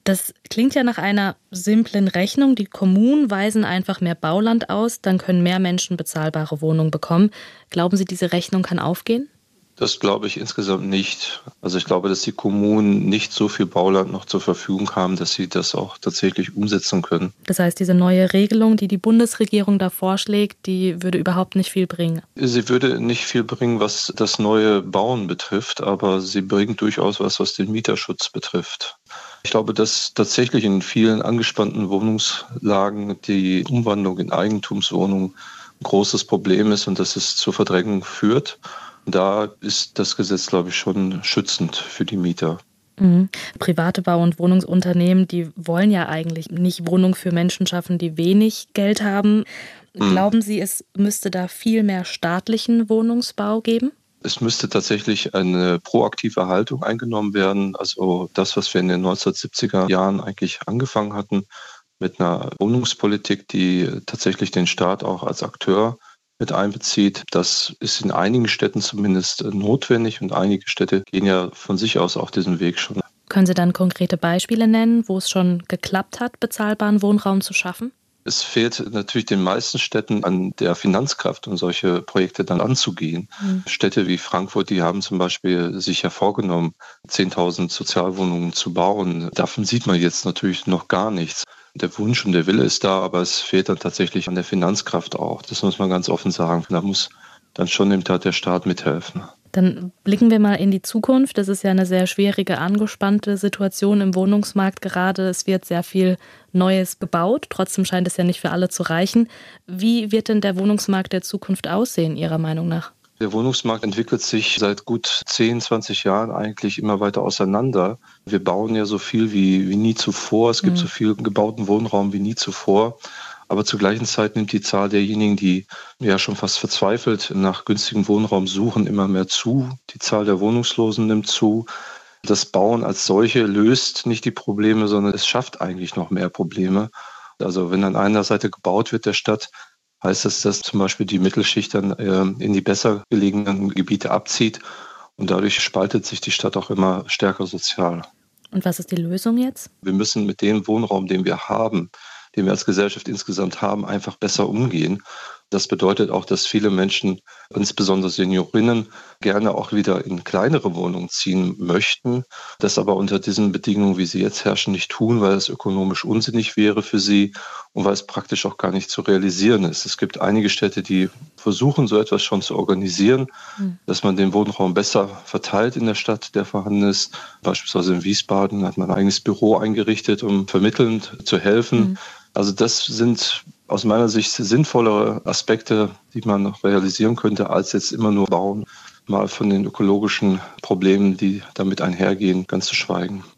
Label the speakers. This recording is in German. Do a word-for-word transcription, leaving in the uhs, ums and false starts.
Speaker 1: Das klingt ja nach einer simplen Rechnung. Die Kommunen weisen einfach mehr Bauland aus, dann können mehr Menschen bezahlbare Wohnungen bekommen. Glauben Sie, diese Rechnung kann aufgehen?
Speaker 2: Das glaube ich insgesamt nicht. Also ich glaube, dass die Kommunen nicht so viel Bauland noch zur Verfügung haben, dass sie das auch tatsächlich umsetzen können.
Speaker 1: Das heißt, diese neue Regelung, die die Bundesregierung da vorschlägt, die würde überhaupt nicht viel bringen?
Speaker 2: Sie würde nicht viel bringen, was das neue Bauen betrifft, aber sie bringt durchaus was, was den Mieterschutz betrifft. Ich glaube, dass tatsächlich in vielen angespannten Wohnungslagen die Umwandlung in Eigentumswohnungen ein großes Problem ist und dass es zur Verdrängung führt. Da ist das Gesetz, glaube ich, schon schützend für die Mieter.
Speaker 1: Mhm. Private Bau- und Wohnungsunternehmen, die wollen ja eigentlich nicht Wohnungen für Menschen schaffen, die wenig Geld haben.
Speaker 2: Mhm.
Speaker 1: Glauben Sie, es müsste da viel mehr staatlichen Wohnungsbau geben?
Speaker 2: Es müsste tatsächlich eine proaktive Haltung eingenommen werden. Also das, was wir in den neunzehnhundertsiebziger Jahren eigentlich angefangen hatten, mit einer Wohnungspolitik, die tatsächlich den Staat auch als Akteur mit einbezieht. Das ist in einigen Städten zumindest notwendig und einige Städte gehen ja von sich aus auf diesen Weg schon.
Speaker 1: Können Sie dann konkrete Beispiele nennen, wo es schon geklappt hat, bezahlbaren Wohnraum zu schaffen?
Speaker 2: Es fehlt natürlich den meisten Städten an der Finanzkraft, um solche Projekte dann anzugehen. Mhm. Städte wie Frankfurt, die haben zum Beispiel sich ja vorgenommen, zehntausend Sozialwohnungen zu bauen. Davon sieht man jetzt natürlich noch gar nichts. Der Wunsch und der Wille ist da, aber es fehlt dann tatsächlich an der Finanzkraft auch. Das muss man ganz offen sagen. Da muss dann schon im Tat der Staat mithelfen.
Speaker 1: Dann blicken wir mal in die Zukunft. Das ist ja eine sehr schwierige, angespannte Situation im Wohnungsmarkt gerade. Es wird sehr viel Neues gebaut. Trotzdem scheint es ja nicht für alle zu reichen. Wie wird denn der Wohnungsmarkt der Zukunft aussehen, Ihrer Meinung nach?
Speaker 2: Der Wohnungsmarkt entwickelt sich seit gut zehn, zwanzig Jahren eigentlich immer weiter auseinander. Wir bauen ja so viel wie, wie nie zuvor. Es gibt mhm. so viel gebauten Wohnraum wie nie zuvor. Aber zur gleichen Zeit nimmt die Zahl derjenigen, die ja schon fast verzweifelt nach günstigem Wohnraum suchen, immer mehr zu. Die Zahl der Wohnungslosen nimmt zu. Das Bauen als solche löst nicht die Probleme, sondern es schafft eigentlich noch mehr Probleme. Also wenn an einer Seite gebaut wird der Stadt, heißt das, dass zum Beispiel die Mittelschicht dann äh, in die besser gelegenen Gebiete abzieht und dadurch spaltet sich die Stadt auch immer stärker sozial.
Speaker 1: Und was ist die Lösung jetzt?
Speaker 2: Wir müssen mit dem Wohnraum, den wir haben, den wir als Gesellschaft insgesamt haben, einfach besser umgehen. Das bedeutet auch, dass viele Menschen, insbesondere Seniorinnen, gerne auch wieder in kleinere Wohnungen ziehen möchten, das aber unter diesen Bedingungen, wie sie jetzt herrschen, nicht tun, weil es ökonomisch unsinnig wäre für sie und weil es praktisch auch gar nicht zu realisieren ist. Es gibt einige Städte, die versuchen, so etwas schon zu organisieren, mhm. dass man den Wohnraum besser verteilt in der Stadt, der vorhanden ist. Beispielsweise in Wiesbaden hat man ein eigenes Büro eingerichtet, um vermittelnd zu helfen. Mhm. Also das sind aus meiner Sicht sinnvollere Aspekte, die man noch realisieren könnte, als jetzt immer nur bauen, mal von den ökologischen Problemen, die damit einhergehen, ganz zu schweigen.